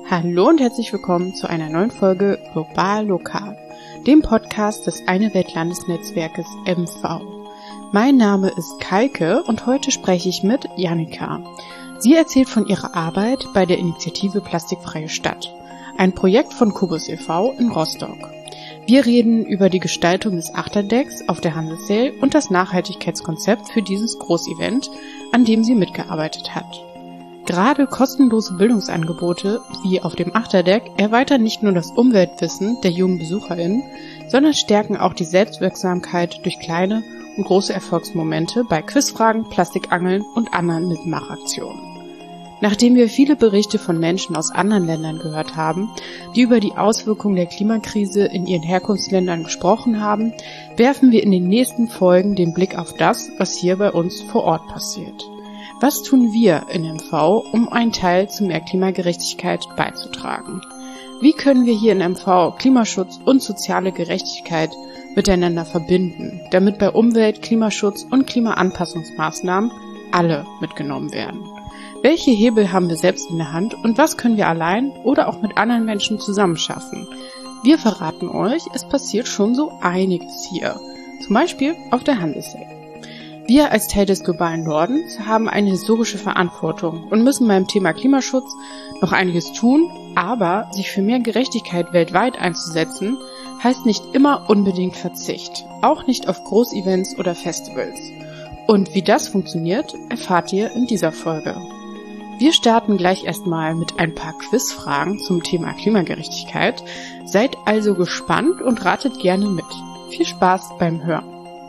Hallo und herzlich willkommen zu einer neuen Folge Global Lokal, dem Podcast des Eine Welt Landesnetzwerkes MV. Mein Name ist Kaike und heute spreche ich mit Janika. Sie erzählt von ihrer Arbeit bei der Initiative Plastikfreie Stadt, ein Projekt von Kubus e.V. in Rostock. Wir reden über die Gestaltung des Achterdecks auf der Hansesail und das Nachhaltigkeitskonzept für dieses Großevent, an dem sie mitgearbeitet hat. Gerade kostenlose Bildungsangebote wie auf dem Achterdeck erweitern nicht nur das Umweltwissen der jungen BesucherInnen, sondern stärken auch die Selbstwirksamkeit durch kleine und große Erfolgsmomente bei Quizfragen, Plastikangeln und anderen Mitmachaktionen. Nachdem wir viele Berichte von Menschen aus anderen Ländern gehört haben, die über die Auswirkungen der Klimakrise in ihren Herkunftsländern gesprochen haben, werfen wir in den nächsten Folgen den Blick auf das, was hier bei uns vor Ort passiert. Was tun wir in MV, um einen Teil zu mehr Klimagerechtigkeit beizutragen? Wie können wir hier in MV Klimaschutz und soziale Gerechtigkeit miteinander verbinden, damit bei Umwelt-, Klimaschutz und Klimaanpassungsmaßnahmen alle mitgenommen werden? Welche Hebel haben wir selbst in der Hand und was können wir allein oder auch mit anderen Menschen zusammen schaffen? Wir verraten euch, es passiert schon so einiges hier, zum Beispiel auf der Hansesail. Wir als Teil des globalen Nordens haben eine historische Verantwortung und müssen beim Thema Klimaschutz noch einiges tun, aber sich für mehr Gerechtigkeit weltweit einzusetzen, heißt nicht immer unbedingt Verzicht, auch nicht auf Großevents oder Festivals. Und wie das funktioniert, erfahrt ihr in dieser Folge. Wir starten gleich erstmal mit ein paar Quizfragen zum Thema Klimagerechtigkeit. Seid also gespannt und ratet gerne mit. Viel Spaß beim Hören.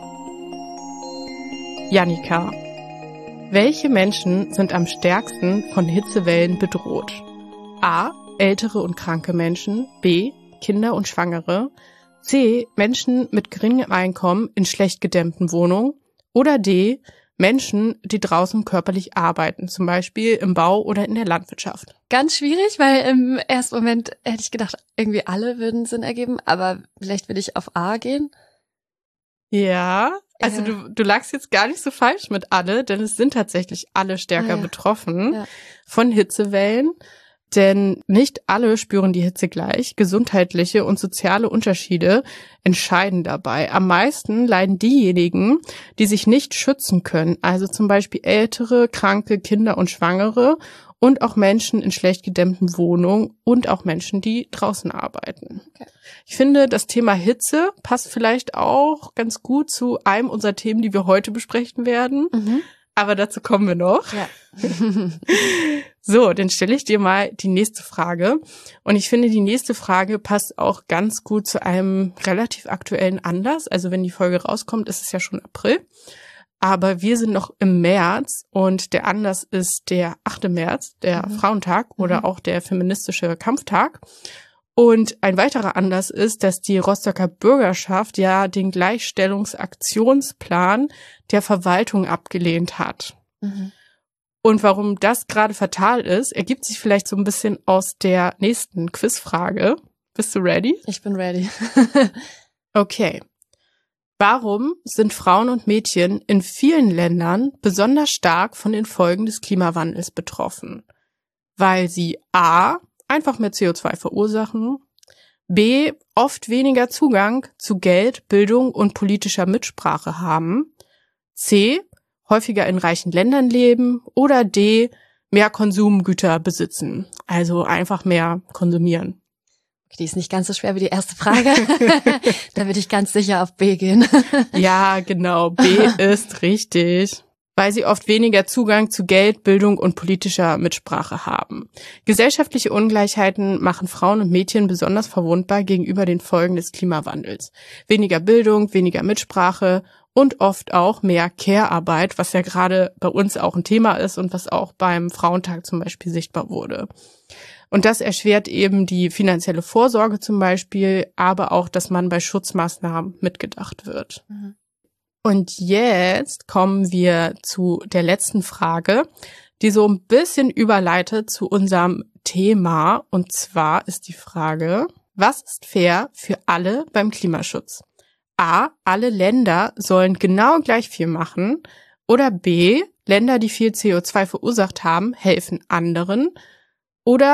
Janika, welche Menschen sind am stärksten von Hitzewellen bedroht? A. Ältere und kranke Menschen. B. Kinder und Schwangere. C. Menschen mit geringem Einkommen in schlecht gedämmten Wohnungen. Oder D. Menschen, die draußen körperlich arbeiten, zum Beispiel im Bau oder in der Landwirtschaft. Ganz schwierig, weil im ersten Moment hätte ich gedacht, irgendwie alle würden Sinn ergeben, aber vielleicht will ich auf A gehen. Ja, also du lagst jetzt gar nicht so falsch mit alle, denn es sind tatsächlich alle stärker betroffen von Hitzewellen. Denn nicht alle spüren die Hitze gleich. Gesundheitliche und soziale Unterschiede entscheiden dabei. Am meisten leiden diejenigen, die sich nicht schützen können. Also zum Beispiel ältere, kranke, Kinder und Schwangere und auch Menschen in schlecht gedämmten Wohnungen und auch Menschen, die draußen arbeiten. Okay. Ich finde, das Thema Hitze passt vielleicht auch ganz gut zu einem unserer Themen, die wir heute besprechen werden. Mhm. Aber dazu kommen wir noch. Ja. So, dann stelle ich dir mal die nächste Frage. Und ich finde, die nächste Frage passt auch ganz gut zu einem relativ aktuellen Anlass. Also wenn die Folge rauskommt, ist es ja schon April. Aber wir sind noch im März und der Anlass ist der 8. März, der Frauentag oder auch der feministische Kampftag. Und ein weiterer Anlass ist, dass die Rostocker Bürgerschaft ja den Gleichstellungsaktionsplan der Verwaltung abgelehnt hat. Mhm. Und warum das gerade fatal ist, ergibt sich vielleicht so ein bisschen aus der nächsten Quizfrage. Bist du ready? Ich bin ready. Okay. Warum sind Frauen und Mädchen in vielen Ländern besonders stark von den Folgen des Klimawandels betroffen? Weil sie A. einfach mehr CO2 verursachen, B. oft weniger Zugang zu Geld, Bildung und politischer Mitsprache haben, C. häufiger in reichen Ländern leben oder D. mehr Konsumgüter besitzen, also einfach mehr konsumieren. Die ist nicht ganz so schwer wie die erste Frage. Da würde ich ganz sicher auf B gehen. Ja, genau, B ist richtig. Weil sie oft weniger Zugang zu Geld, Bildung und politischer Mitsprache haben. Gesellschaftliche Ungleichheiten machen Frauen und Mädchen besonders verwundbar gegenüber den Folgen des Klimawandels. Weniger Bildung, weniger Mitsprache und oft auch mehr Care-Arbeit, was ja gerade bei uns auch ein Thema ist und was auch beim Frauentag zum Beispiel sichtbar wurde. Und das erschwert eben die finanzielle Vorsorge zum Beispiel, aber auch, dass man bei Schutzmaßnahmen mitgedacht wird. Mhm. Und jetzt kommen wir zu der letzten Frage, die so ein bisschen überleitet zu unserem Thema. Und zwar ist die Frage, was ist fair für alle beim Klimaschutz? A. Alle Länder sollen genau gleich viel machen. Oder B. Länder, die viel CO2 verursacht haben, helfen anderen. Oder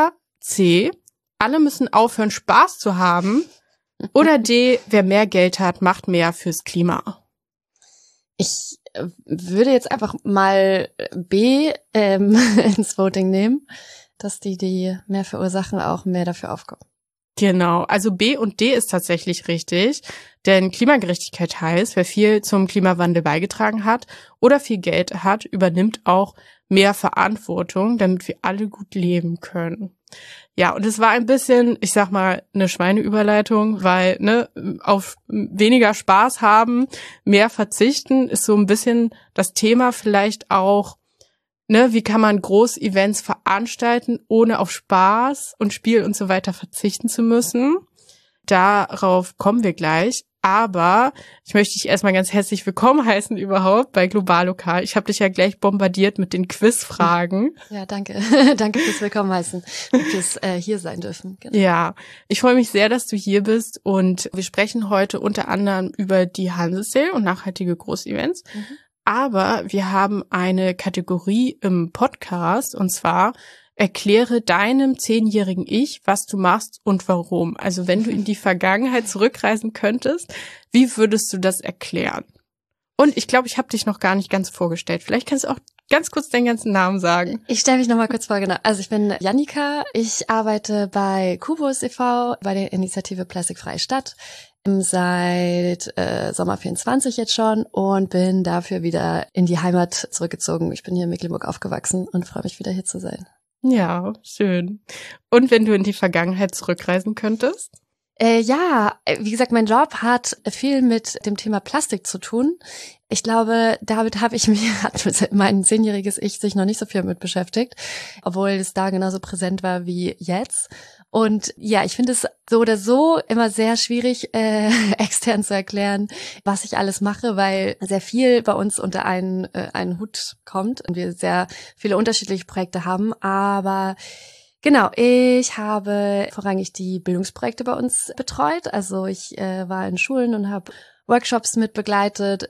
C, alle müssen aufhören, Spaß zu haben. Oder D, wer mehr Geld hat, macht mehr fürs Klima. Ich würde jetzt einfach mal B ins Voting nehmen, dass die mehr verursachen, auch mehr dafür aufkommen. Genau, also B und D ist tatsächlich richtig, denn Klimagerechtigkeit heißt, wer viel zum Klimawandel beigetragen hat oder viel Geld hat, übernimmt auch mehr Verantwortung, damit wir alle gut leben können. Ja, und es war ein bisschen, ich sag mal, eine Schweineüberleitung, weil auf weniger Spaß haben, mehr verzichten, ist so ein bisschen das Thema vielleicht auch, wie kann man Großevents veranstalten, ohne auf Spaß und Spiel und so weiter verzichten zu müssen. Darauf kommen wir gleich. Aber ich möchte dich erstmal ganz herzlich willkommen heißen überhaupt bei Global Lokal. Ich habe dich ja gleich bombardiert mit den Quizfragen. Ja, danke. Danke fürs Willkommen heißen und fürs hier sein dürfen. Genau. Ja, ich freue mich sehr, dass du hier bist und wir sprechen heute unter anderem über die Hansesale und nachhaltige Großevents. Aber wir haben eine Kategorie im Podcast und zwar erkläre deinem 10-jährigen Ich, was du machst und warum. Also wenn du in die Vergangenheit zurückreisen könntest, wie würdest du das erklären? Und ich glaube, ich habe dich noch gar nicht ganz vorgestellt. Vielleicht kannst du auch ganz kurz deinen ganzen Namen sagen. Ich stelle mich noch mal kurz vor, genau. Also ich bin Jannika, ich arbeite bei Kubus e.V., bei der Initiative Plastikfreie Stadt. Seit Sommer 24 jetzt schon und bin dafür wieder in die Heimat zurückgezogen. Ich bin hier in Mecklenburg aufgewachsen und freue mich wieder hier zu sein. Ja, schön. Und wenn du in die Vergangenheit zurückreisen könntest? Ja, wie gesagt, mein Job hat viel mit dem Thema Plastik zu tun. Ich glaube, damit hat mein 10-jähriges Ich sich noch nicht so viel mit beschäftigt, obwohl es da genauso präsent war wie jetzt. Und ja, ich finde es so oder so immer sehr schwierig, extern zu erklären, was ich alles mache, weil sehr viel bei uns unter einen Hut kommt und wir sehr viele unterschiedliche Projekte haben. Aber genau, ich habe vorrangig die Bildungsprojekte bei uns betreut. Also ich war in Schulen und habe Workshops mit begleitet.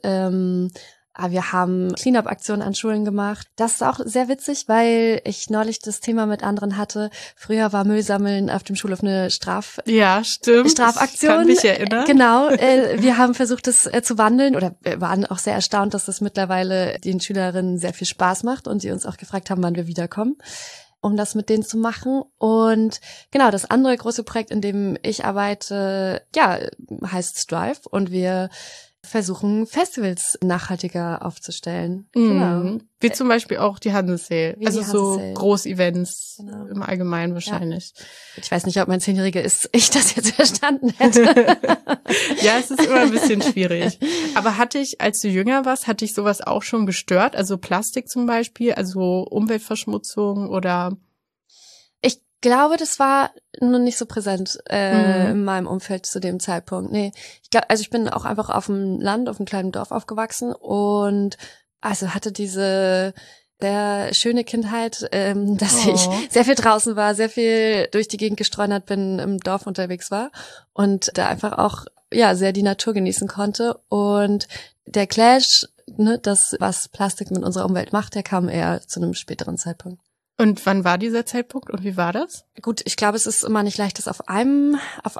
Wir haben Cleanup-Aktionen an Schulen gemacht. Das ist auch sehr witzig, weil ich neulich das Thema mit anderen hatte. Früher war Müllsammeln auf dem Schulhof eine Ja, stimmt. Strafaktion. Ich kann mich erinnern. Genau, wir haben versucht, das zu wandeln oder waren auch sehr erstaunt, dass das mittlerweile den Schülerinnen sehr viel Spaß macht und die uns auch gefragt haben, wann wir wiederkommen, um das mit denen zu machen. Und genau, das andere große Projekt, in dem ich arbeite, heißt Strive und wir versuchen, Festivals nachhaltiger aufzustellen. Genau. Wie zum Beispiel auch die Hansesale. Also so Hansesale. Großevents im Allgemeinen wahrscheinlich. Ja. Ich weiß nicht, ob mein 10-Jähriger ich das jetzt verstanden hätte. Ja, es ist immer ein bisschen schwierig. Aber als du jünger warst, hat dich sowas auch schon gestört? Also Plastik zum Beispiel, also Umweltverschmutzung oder? Ich glaube, das war nur nicht so präsent in meinem Umfeld zu dem Zeitpunkt. Nee, ich bin auch einfach auf dem Land, auf einem kleinen Dorf aufgewachsen und also hatte diese sehr schöne Kindheit, dass ich sehr viel draußen war, sehr viel durch die Gegend gestreunert bin, im Dorf unterwegs war und da einfach auch sehr die Natur genießen konnte. Und der Clash, das, was Plastik mit unserer Umwelt macht, der kam eher zu einem späteren Zeitpunkt. Und wann war dieser Zeitpunkt und wie war das? Gut, ich glaube, es ist immer nicht leicht, das auf ein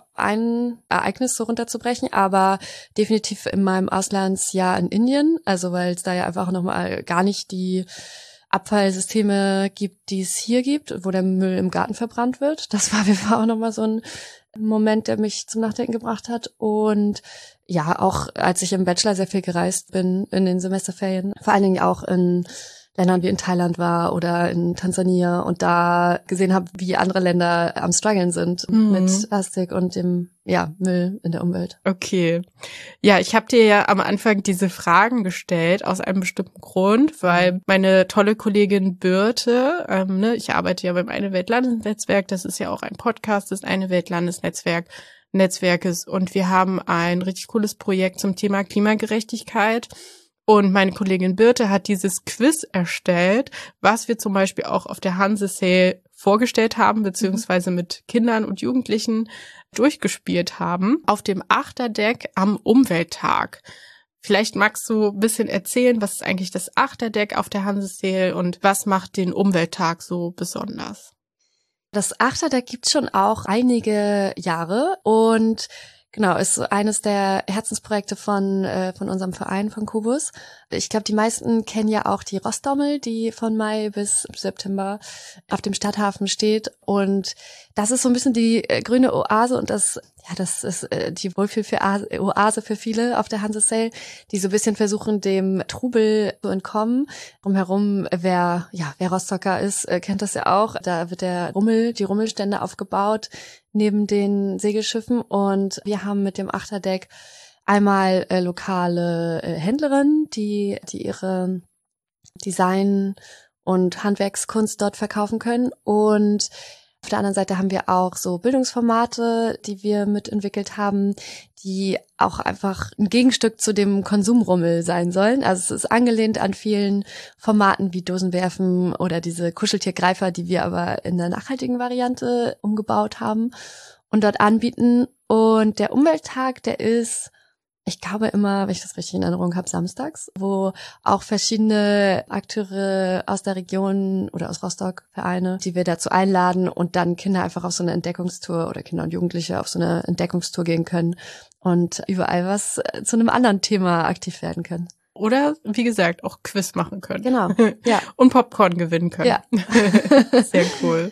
Ereignis so runterzubrechen, aber definitiv in meinem Auslandsjahr in Indien, also weil es da ja einfach nochmal gar nicht die Abfallsysteme gibt, die es hier gibt, wo der Müll im Garten verbrannt wird. Das war auch nochmal so ein Moment, der mich zum Nachdenken gebracht hat. Und ja, auch als ich im Bachelor sehr viel gereist bin in den Semesterferien, vor allen Dingen auch in Ländern wie in Thailand war oder in Tansania und da gesehen habe, wie andere Länder am struggeln sind mit Plastik und dem Müll in der Umwelt. Okay. Ja, ich habe dir ja am Anfang diese Fragen gestellt aus einem bestimmten Grund, weil meine tolle Kollegin Birte, ich arbeite ja beim Eine Welt Landesnetzwerk, das ist ja auch ein Podcast des Eine Welt Landesnetzwerkes und wir haben ein richtig cooles Projekt zum Thema Klimagerechtigkeit. Und meine Kollegin Birte hat dieses Quiz erstellt, was wir zum Beispiel auch auf der Hansesale vorgestellt haben, beziehungsweise mit Kindern und Jugendlichen durchgespielt haben, auf dem Achterdeck am Umwelttag. Vielleicht magst du ein bisschen erzählen, was ist eigentlich das Achterdeck auf der Hansesale und was macht den Umwelttag so besonders? Das Achterdeck gibt's schon auch einige Jahre und genau, ist so eines der Herzensprojekte von unserem Verein, von Kubus. Ich glaube, die meisten kennen ja auch die Rossdommel, die von Mai bis September auf dem Stadthafen steht. Und das ist so ein bisschen die grüne Oase und das ist die Wohlfühl-Oase für viele auf der Hanse-Sail, die so ein bisschen versuchen, dem Trubel zu entkommen. Drumherum, wer Rostocker ist, kennt das ja auch. Da wird die Rummelstände aufgebaut neben den Segelschiffen und wir haben mit dem Achterdeck einmal lokale Händlerinnen, die ihre Design- und Handwerkskunst dort verkaufen können und auf der anderen Seite haben wir auch so Bildungsformate, die wir mitentwickelt haben, die auch einfach ein Gegenstück zu dem Konsumrummel sein sollen. Also es ist angelehnt an vielen Formaten wie Dosenwerfen oder diese Kuscheltiergreifer, die wir aber in der nachhaltigen Variante umgebaut haben und dort anbieten. Und der Umwelttag, der ist, ich glaube immer, wenn ich das richtig in Erinnerung habe, samstags, wo auch verschiedene Akteure aus der Region oder aus Rostock, Vereine, die wir dazu einladen und dann Kinder einfach auf so eine Entdeckungstour oder Kinder und Jugendliche auf so eine Entdeckungstour gehen können und überall was zu einem anderen Thema aktiv werden können. Oder, wie gesagt, auch Quiz machen können. Genau, ja. Und Popcorn gewinnen können. Ja. Sehr cool.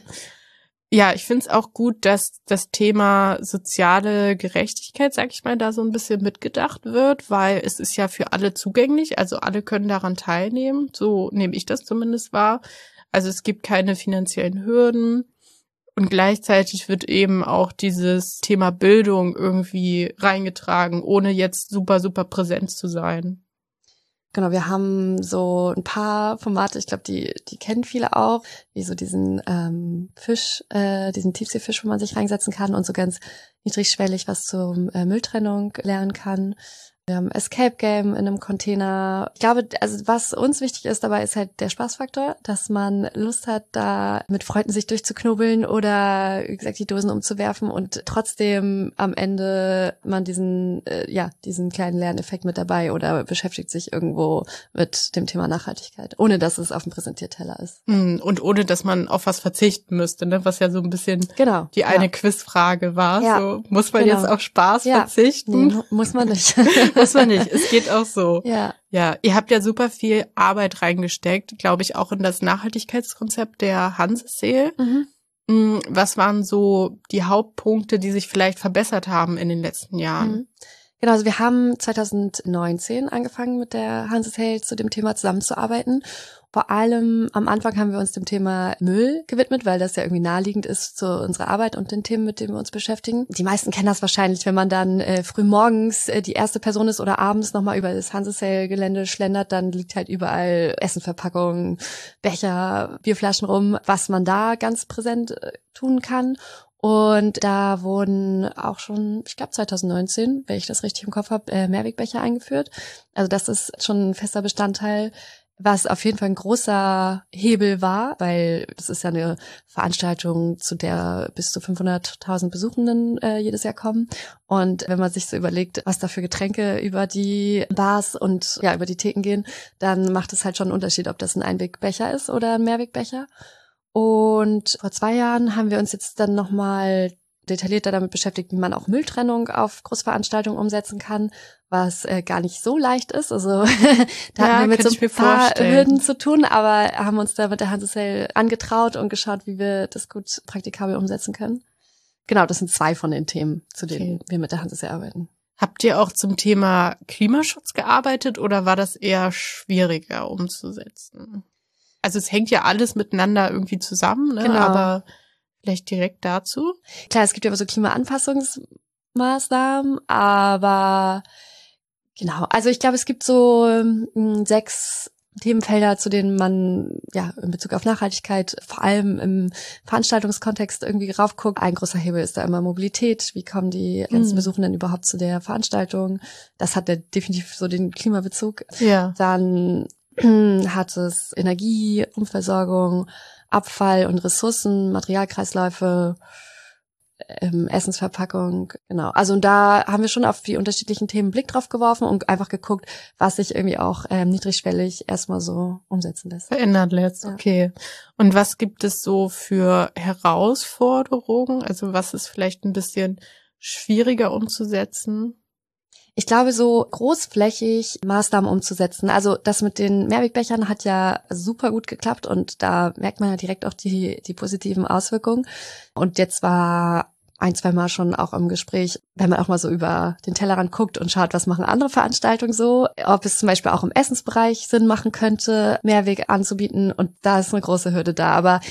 Ja, ich finde es auch gut, dass das Thema soziale Gerechtigkeit, sag ich mal, da so ein bisschen mitgedacht wird, weil es ist ja für alle zugänglich, also alle können daran teilnehmen, so nehme ich das zumindest wahr. Also es gibt keine finanziellen Hürden und gleichzeitig wird eben auch dieses Thema Bildung irgendwie reingetragen, ohne jetzt super, super präsent zu sein. Genau, wir haben so ein paar Formate, ich glaube, die kennen viele auch, wie so diesen Fisch, diesen Tiefseefisch, wo man sich reinsetzen kann und so ganz niedrigschwellig was zur Mülltrennung lernen kann. Wir haben Escape Game in einem Container. Ich glaube, also was uns wichtig ist dabei, ist halt der Spaßfaktor, dass man Lust hat, da mit Freunden sich durchzuknobeln oder, wie gesagt, die Dosen umzuwerfen und trotzdem am Ende man diesen kleinen Lerneffekt mit dabei oder beschäftigt sich irgendwo mit dem Thema Nachhaltigkeit, ohne dass es auf dem Präsentierteller ist. Und ohne, dass man auf was verzichten müsste, ne? Was ja so ein bisschen die eine Quizfrage war. Ja. So, muss man jetzt auf Spaß verzichten? Nee, muss man nicht. Muss man nicht. Es geht auch so. Ja. Ja, ihr habt ja super viel Arbeit reingesteckt, glaube ich, auch in das Nachhaltigkeitskonzept der Hanse-Sail. Mhm. Was waren so die Hauptpunkte, die sich vielleicht verbessert haben in den letzten Jahren? Mhm. Genau, also wir haben 2019 angefangen mit der Hanse-Sail zu dem Thema zusammenzuarbeiten. Vor allem am Anfang haben wir uns dem Thema Müll gewidmet, weil das ja irgendwie naheliegend ist zu unserer Arbeit und den Themen, mit denen wir uns beschäftigen. Die meisten kennen das wahrscheinlich, wenn man dann früh morgens die erste Person ist oder abends nochmal über das Hanse-Sail-Gelände schlendert, dann liegt halt überall Essenverpackungen, Becher, Bierflaschen rum, was man da ganz präsent tun kann. Und da wurden auch schon, ich glaube 2019, wenn ich das richtig im Kopf habe, Mehrwegbecher eingeführt. Also das ist schon ein fester Bestandteil, was auf jeden Fall ein großer Hebel war, weil das ist ja eine Veranstaltung, zu der bis zu 500.000 Besuchenden jedes Jahr kommen. Und wenn man sich so überlegt, was da für Getränke über die Bars und über die Theken gehen, dann macht es halt schon einen Unterschied, ob das ein Einwegbecher ist oder ein Mehrwegbecher. Und vor 2 Jahren haben wir uns jetzt dann nochmal detaillierter damit beschäftigt, wie man auch Mülltrennung auf Großveranstaltungen umsetzen kann, was gar nicht so leicht ist. Also da hatten wir mit so ein paar Hürden zu tun, aber haben uns da mit der Hanse-Sail angetraut und geschaut, wie wir das gut praktikabel umsetzen können. Genau, das sind 2 von den Themen, zu denen wir mit der Hanse-Sail arbeiten. Habt ihr auch zum Thema Klimaschutz gearbeitet oder war das eher schwieriger umzusetzen? Also es hängt ja alles miteinander irgendwie zusammen, ne? Genau. Aber vielleicht direkt dazu? Klar, es gibt ja immer so Klimaanpassungsmaßnahmen, aber genau. Also ich glaube, es gibt so 6 Themenfelder, zu denen man in Bezug auf Nachhaltigkeit vor allem im Veranstaltungskontext irgendwie raufguckt. Ein großer Hebel ist da immer Mobilität. Wie kommen die ganzen Besuchenden überhaupt zu der Veranstaltung? Das hat ja definitiv so den Klimabezug. Ja. Dann hat es Energie, Umversorgung, Abfall und Ressourcen, Materialkreisläufe. Essensverpackung, genau. Also und da haben wir schon auf die unterschiedlichen Themen einen Blick drauf geworfen und einfach geguckt, was sich irgendwie auch niedrigschwellig erstmal so umsetzen lässt. Verändert lässt, Ja. okay. Und was gibt es so für Herausforderungen? Also was ist vielleicht ein bisschen schwieriger umzusetzen? Ich glaube, so großflächig Maßnahmen umzusetzen. Also das mit den Mehrwegbechern hat ja super gut geklappt und da merkt man ja direkt auch die positiven Auswirkungen. Und jetzt war ein, zwei Mal schon auch im Gespräch, wenn man auch mal so über den Tellerrand guckt und schaut, was machen andere Veranstaltungen so, ob es zum Beispiel auch im Essensbereich Sinn machen könnte, Mehrweg anzubieten. Und da ist eine große Hürde da. Aber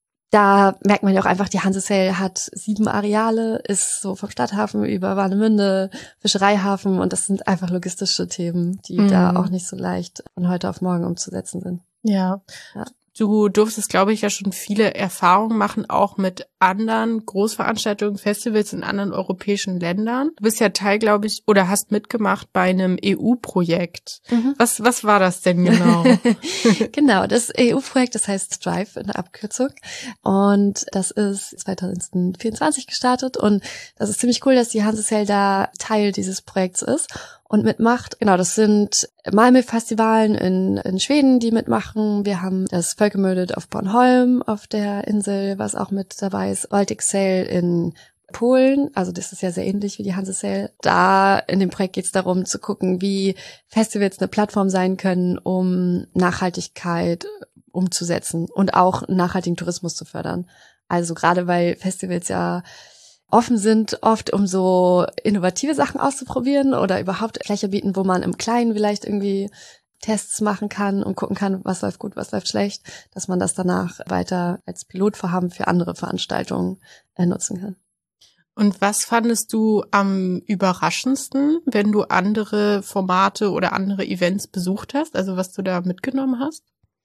da merkt man ja auch einfach, die Hansesail hat 7 Areale, ist so vom Stadthafen über Warnemünde, Fischereihafen und das sind einfach logistische Themen, die da auch nicht so leicht von heute auf morgen umzusetzen sind. Ja. Du durftest, glaube ich, ja schon viele Erfahrungen machen, auch mit anderen Großveranstaltungen, Festivals in anderen europäischen Ländern. Du bist ja Teil, glaube ich, oder hast mitgemacht bei einem EU-Projekt. Was war das denn genau? Genau, das EU-Projekt, das heißt Strive in der Abkürzung. Und das ist 2024 gestartet. Und das ist ziemlich cool, dass die Hansesail da Teil dieses Projekts ist und mitmacht. Genau, das sind Malmö-Festivalen in Schweden, die mitmachen. Wir haben das Völkermödet auf Bornholm auf der Insel, was auch mit dabei ist. Baltic Sail in Polen, also das ist ja sehr ähnlich wie die Hansesail. Da in dem Projekt geht es darum zu gucken, wie Festivals eine Plattform sein können, um Nachhaltigkeit umzusetzen und auch nachhaltigen Tourismus zu fördern. Also gerade weil Festivals ja offen sind, oft um so innovative Sachen auszuprobieren oder überhaupt Fläche bieten, wo man im Kleinen vielleicht irgendwie Tests machen kann und gucken kann, was läuft gut, was läuft schlecht, dass man das danach weiter als Pilotvorhaben für andere Veranstaltungen nutzen kann. Und was fandest du am überraschendsten, wenn du andere Formate oder andere Events besucht hast? Also was du da mitgenommen hast?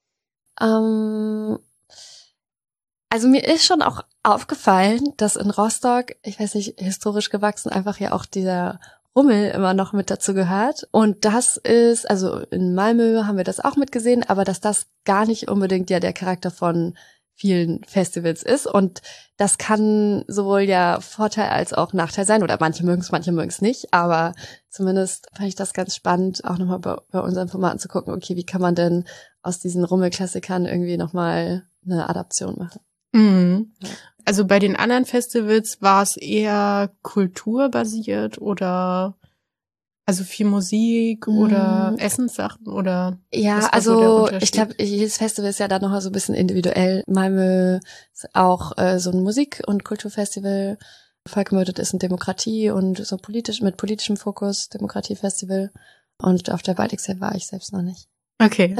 Also mir ist schon auch aufgefallen, dass in Rostock, ich weiß nicht, historisch gewachsen, einfach ja auch dieser Rummel immer noch mit dazu gehört. Und das ist, also in Malmö haben wir das auch mitgesehen, aber dass das gar nicht unbedingt ja der Charakter von vielen Festivals ist. Und das kann sowohl ja Vorteil als auch Nachteil sein. Oder manche mögen es nicht. Aber zumindest fand ich das ganz spannend, auch nochmal bei unseren Formaten zu gucken, okay, wie kann man denn aus diesen Rummelklassikern irgendwie nochmal eine Adaption machen. Mhm. Also bei den anderen Festivals war es eher kulturbasiert oder also viel Musik oder Essenssachen oder? Ja, also ich glaube, jedes Festival ist ja dann noch so ein bisschen individuell. Malmö ist auch so ein Musik- und Kulturfestival. Völkermödet ist ein Demokratie- und so mit politischem Fokus Demokratiefestival. Und auf der Baltic Sail war ich selbst noch nicht. Okay.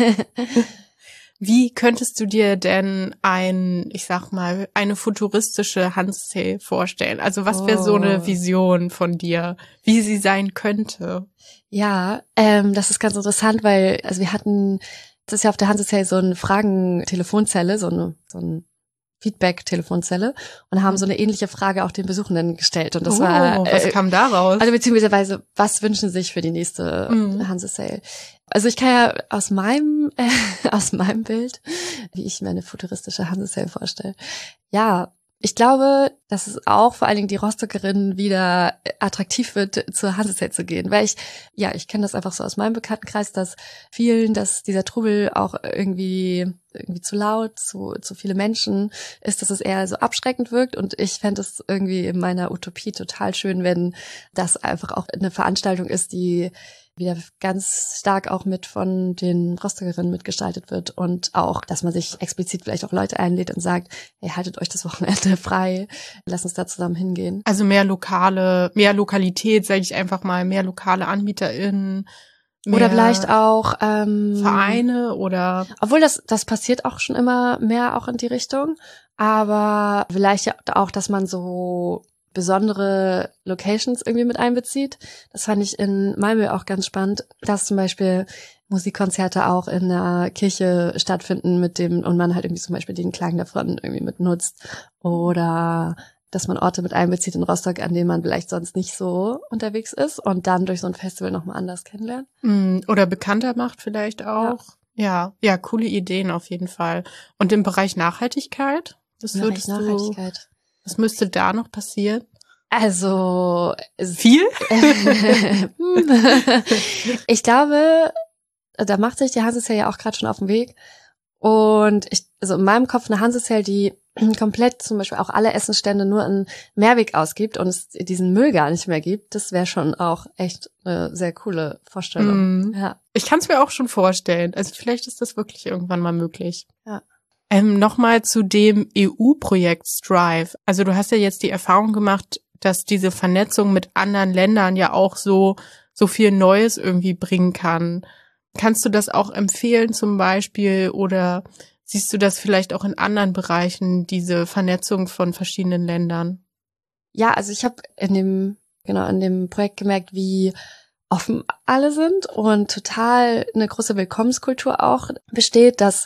Wie könntest du dir denn eine futuristische Hansesail vorstellen? Also was wäre so eine Vision von dir, wie sie sein könnte? Ja, das ist ganz interessant, weil, also wir hatten, das ist ja auf der Hansesail so eine Fragen-Telefonzelle, so ein Feedback-Telefonzelle und haben so eine ähnliche Frage auch den Besuchenden gestellt. Und das war. Was kam da raus? Also beziehungsweise, was wünschen Sie sich für die nächste Hansesail? Also ich kann ja aus meinem Bild, wie ich mir eine futuristische Hansesail vorstelle. Ja, ich glaube, dass es auch vor allen Dingen die Rostockerinnen wieder attraktiv wird, zur Hansesail zu gehen. Weil ich kenne das einfach so aus meinem Bekanntenkreis, dass dieser Trubel auch irgendwie zu laut, zu viele Menschen ist, dass es eher so abschreckend wirkt. Und ich fände es irgendwie in meiner Utopie total schön, wenn das einfach auch eine Veranstaltung ist, die wieder ganz stark auch mit von den Rostockerinnen mitgestaltet wird und auch, dass man sich explizit vielleicht auch Leute einlädt und sagt, hey, haltet euch das Wochenende frei, lasst uns da zusammen hingehen. Also mehr Lokalität, sage ich einfach mal, mehr lokale AnbieterInnen. Oder vielleicht auch Vereine oder. Obwohl das passiert auch schon immer mehr auch in die Richtung, aber vielleicht ja auch, dass man so besondere Locations irgendwie mit einbezieht. Das fand ich in Malmö auch ganz spannend, dass zum Beispiel Musikkonzerte auch in einer Kirche stattfinden und man halt irgendwie zum Beispiel den Klang davon irgendwie mitnutzt oder dass man Orte mit einbezieht in Rostock, an denen man vielleicht sonst nicht so unterwegs ist und dann durch so ein Festival nochmal anders kennenlernt. Oder bekannter macht vielleicht auch. Ja, coole Ideen auf jeden Fall. Und im Bereich Nachhaltigkeit? Was Was müsste da noch passieren? Also viel? Ich glaube, da macht sich die Hansesel ja auch gerade schon auf den Weg. Und also in meinem Kopf eine Hansesel, die komplett zum Beispiel auch alle Essensstände nur in Mehrweg ausgibt und es diesen Müll gar nicht mehr gibt, das wäre schon auch echt eine sehr coole Vorstellung. Ja. Ich kann es mir auch schon vorstellen. Also vielleicht ist das wirklich irgendwann mal möglich. Ja. Nochmal zu dem EU-Projekt Strive. Also du hast ja jetzt die Erfahrung gemacht, dass diese Vernetzung mit anderen Ländern ja auch so viel Neues irgendwie bringen kann. Kannst du das auch empfehlen zum Beispiel oder siehst du das vielleicht auch in anderen Bereichen, diese Vernetzung von verschiedenen Ländern? Ja, also ich habe in dem Projekt gemerkt, wie offen alle sind und total eine große Willkommenskultur auch besteht, dass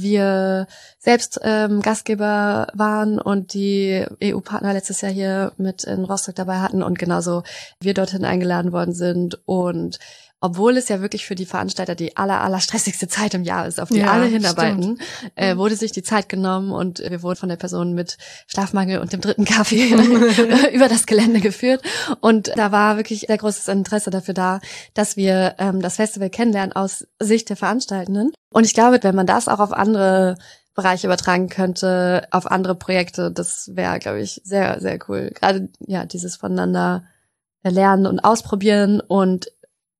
wir selbst Gastgeber waren und die EU-Partner letztes Jahr hier mit in Rostock dabei hatten und genauso wir dorthin eingeladen worden sind. Und obwohl es ja wirklich für die Veranstalter die aller stressigste Zeit im Jahr ist, auf die alle hinarbeiten, wurde sich die Zeit genommen und wir wurden von der Person mit Schlafmangel und dem 3. Kaffee über das Gelände geführt. Und da war wirklich sehr großes Interesse dafür da, dass wir das Festival kennenlernen aus Sicht der Veranstaltenden. Und ich glaube, wenn man das auch auf andere Bereiche übertragen könnte, auf andere Projekte, das wäre, glaube ich, sehr, sehr cool. Gerade ja dieses voneinander lernen und ausprobieren und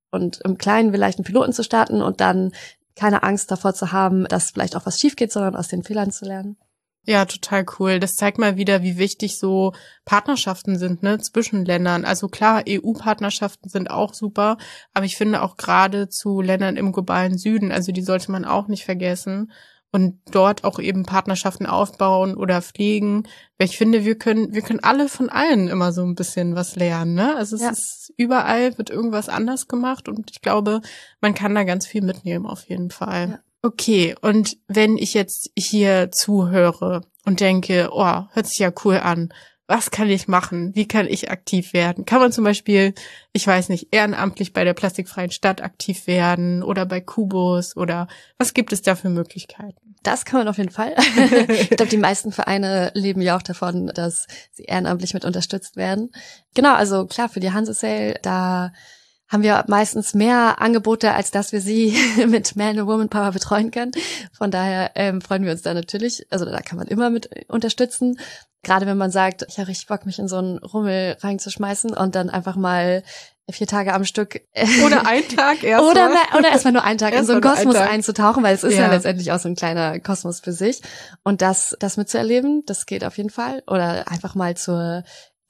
im Kleinen vielleicht einen Piloten zu starten und dann keine Angst davor zu haben, dass vielleicht auch was schief geht, sondern aus den Fehlern zu lernen. Ja, total cool. Das zeigt mal wieder, wie wichtig so Partnerschaften sind, ne, zwischen Ländern. Also klar, EU-Partnerschaften sind auch super, aber ich finde auch gerade zu Ländern im globalen Süden, also die sollte man auch nicht vergessen. Und dort auch eben Partnerschaften aufbauen oder pflegen. Weil ich finde, wir können alle von allen immer so ein bisschen was lernen, ne? Also es ist überall wird irgendwas anders gemacht und ich glaube, man kann da ganz viel mitnehmen auf jeden Fall. Ja. Okay, und wenn ich jetzt hier zuhöre und denke, oh, hört sich ja cool an. Was kann ich machen? Wie kann ich aktiv werden? Kann man zum Beispiel, ich weiß nicht, ehrenamtlich bei der Plastikfreien Stadt aktiv werden oder bei Kubus oder was gibt es da für Möglichkeiten? Das kann man auf jeden Fall. Ich glaube, die meisten Vereine leben ja auch davon, dass sie ehrenamtlich mit unterstützt werden. Genau, also klar, für die Hansesel, da haben wir meistens mehr Angebote, als dass wir sie mit Man- und Woman-Power betreuen können. Von daher freuen wir uns da natürlich. Also da kann man immer mit unterstützen. Gerade wenn man sagt, ich habe richtig Bock, mich in so einen Rummel reinzuschmeißen und dann einfach mal 4 Tage am Stück. Oder einen Tag erstmal. Oder erstmal nur einen Tag in so einen Kosmos einzutauchen, weil es ist ja letztendlich auch so ein kleiner Kosmos für sich. Und das mitzuerleben, das geht auf jeden Fall. Oder einfach mal zur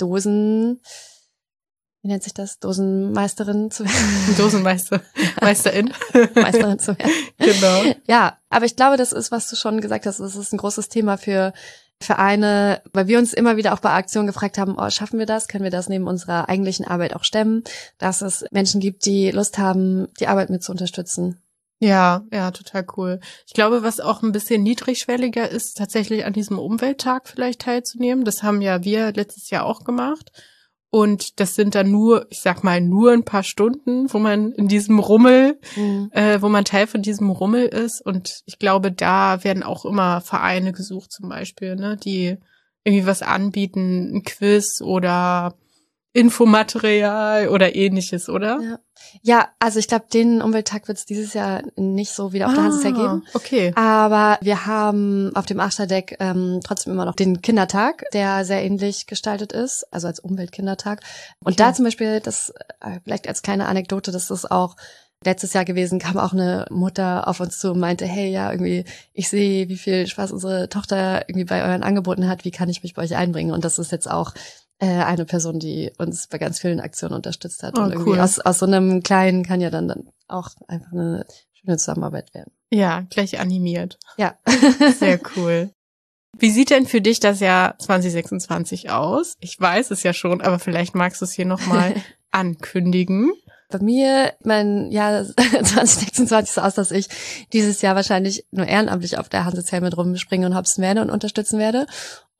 wie nennt sich das? Dosenmeisterin zu werden. Meisterin zu werden. Genau. Ja, aber ich glaube, das ist, was du schon gesagt hast, das ist ein großes Thema für Vereine, weil wir uns immer wieder auch bei Aktionen gefragt haben, schaffen wir das? Können wir das neben unserer eigentlichen Arbeit auch stemmen? Dass es Menschen gibt, die Lust haben, die Arbeit mit zu unterstützen. Ja, total cool. Ich glaube, was auch ein bisschen niedrigschwelliger ist, tatsächlich an diesem Umwelttag vielleicht teilzunehmen. Das haben ja wir letztes Jahr auch gemacht. Und das sind dann nur ein paar Stunden, wo man in diesem Rummel, wo man Teil von diesem Rummel ist. Und ich glaube, da werden auch immer Vereine gesucht zum Beispiel, ne, die irgendwie was anbieten, ein Quiz oder Infomaterial oder ähnliches, oder? Ja, also ich glaube, den Umwelttag wird es dieses Jahr nicht so wieder auf der Hansesel geben. Okay. Aber wir haben auf dem Achterdeck trotzdem immer noch den Kindertag, der sehr ähnlich gestaltet ist, also als Umweltkindertag. Und da zum Beispiel, das vielleicht als kleine Anekdote, das ist auch letztes Jahr gewesen, kam auch eine Mutter auf uns zu und meinte, hey, ja, irgendwie, ich sehe, wie viel Spaß unsere Tochter irgendwie bei euren Angeboten hat, wie kann ich mich bei euch einbringen? Und das ist jetzt auch eine Person, die uns bei ganz vielen Aktionen unterstützt hat. Und irgendwie aus so einem Kleinen kann ja dann auch einfach eine schöne Zusammenarbeit werden. Ja, gleich animiert. Ja. Sehr cool. Wie sieht denn für dich das Jahr 2026 aus? Ich weiß es ja schon, aber vielleicht magst du es hier nochmal ankündigen. Bei mir, mein Jahr 2026 so aus, dass ich dieses Jahr wahrscheinlich nur ehrenamtlich auf der Hansesel mit rumspringen und hopsen werde und unterstützen werde.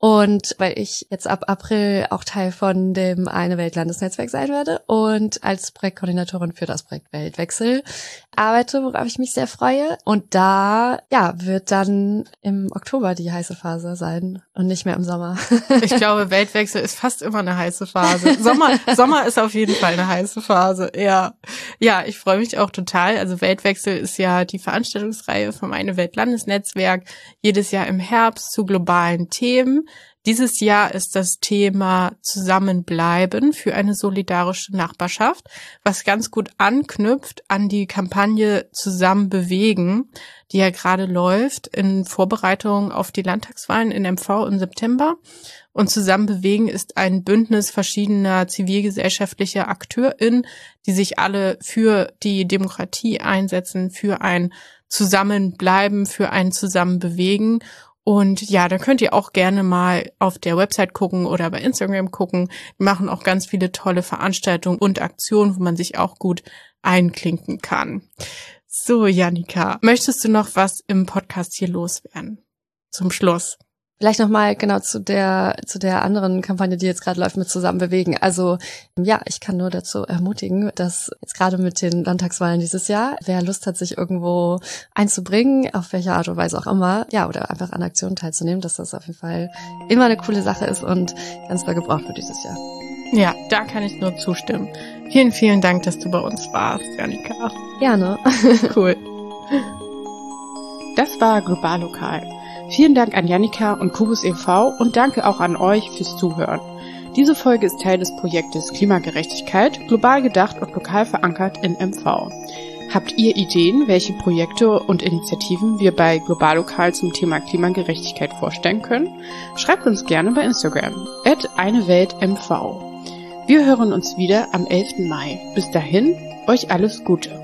Und weil ich jetzt ab April auch Teil von dem Eine Welt Landesnetzwerk sein werde und als Projektkoordinatorin für das Projekt Weltwechsel arbeite, worauf ich mich sehr freue. Und da, wird dann im Oktober die heiße Phase sein und nicht mehr im Sommer. Ich glaube, Weltwechsel ist fast immer eine heiße Phase. Sommer ist auf jeden Fall eine heiße Phase, ja. Ja, ich freue mich auch total. Also Weltwechsel ist ja die Veranstaltungsreihe vom Eine Welt Landesnetzwerk, jedes Jahr im Herbst zu globalen Themen. Dieses Jahr ist das Thema Zusammenbleiben für eine solidarische Nachbarschaft, was ganz gut anknüpft an die Kampagne Zusammen bewegen, die ja gerade läuft in Vorbereitung auf die Landtagswahlen in MV im September. Und Zusammen bewegen ist ein Bündnis verschiedener zivilgesellschaftlicher AkteurInnen, die sich alle für die Demokratie einsetzen, für ein Zusammenbleiben, für ein Zusammenbewegen. Und ja, da könnt ihr auch gerne mal auf der Website gucken oder bei Instagram gucken. Wir machen auch ganz viele tolle Veranstaltungen und Aktionen, wo man sich auch gut einklinken kann. So, Jannika, möchtest du noch was im Podcast hier loswerden? Zum Schluss. Vielleicht nochmal genau zu der anderen Kampagne, die jetzt gerade läuft mit Zusammen bewegen. Also ich kann nur dazu ermutigen, dass jetzt gerade mit den Landtagswahlen dieses Jahr, wer Lust hat, sich irgendwo einzubringen, auf welche Art und Weise auch immer, oder einfach an Aktionen teilzunehmen, dass das auf jeden Fall immer eine coole Sache ist und ganz doll gebraucht wird dieses Jahr. Ja, da kann ich nur zustimmen. Vielen, vielen Dank, dass du bei uns warst, Jannika. Gerne. Cool. Das war Global Lokal. Vielen Dank an Jannika und Kubus e.V. und danke auch an euch fürs Zuhören. Diese Folge ist Teil des Projektes Klimagerechtigkeit, global gedacht und lokal verankert in MV. Habt ihr Ideen, welche Projekte und Initiativen wir bei Global Lokal zum Thema Klimagerechtigkeit vorstellen können? Schreibt uns gerne bei Instagram @eineweltmv. Wir hören uns wieder am 11. Mai. Bis dahin, euch alles Gute.